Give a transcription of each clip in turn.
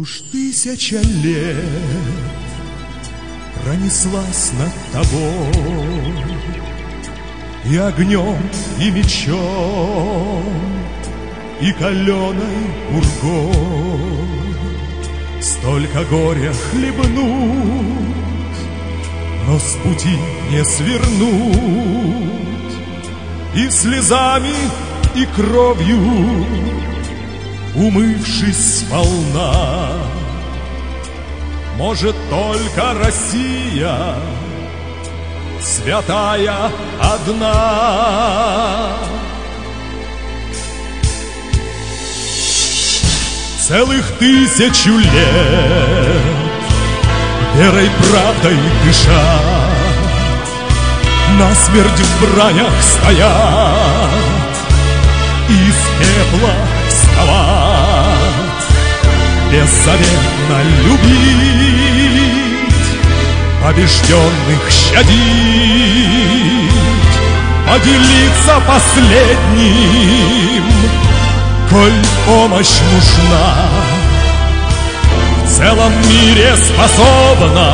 уж 1000 лет пронеслась над тобой, и огнем, и мечом, и каленой пургой. Столько горя хлебнуть, но с пути не свернуть, и слезами, и кровью умывшись сполна. Может, только Россия святая одна. Целых 1000 лет верой, правдой дышать, насмерть в бранях стоять, из пепла вставать, беззаветно любить, побежденных щадить, поделиться последним, коль помощь нужна. В целом мире способна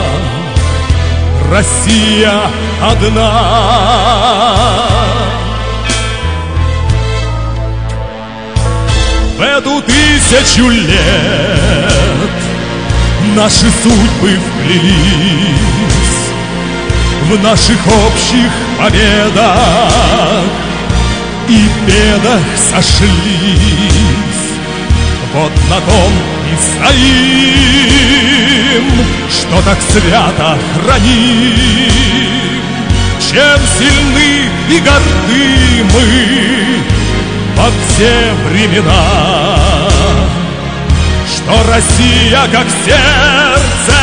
Россия одна. В эту 1000 лет наши судьбы вплелись, в наших общих победах и бедах сошлись. Вот на том и стоим, что так свято храним, чем сильны и горды мы во все времена, что Россия как сердце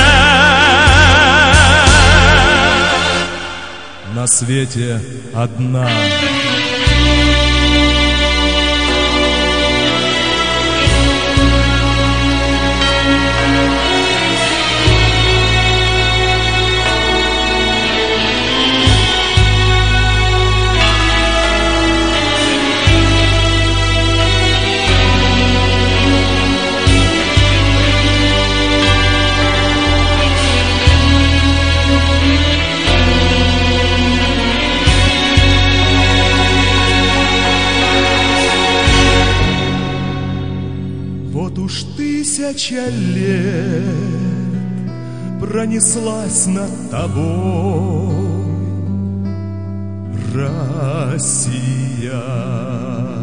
на свете одна. Вот уж 1000 лет пронеслась над тобой Россия.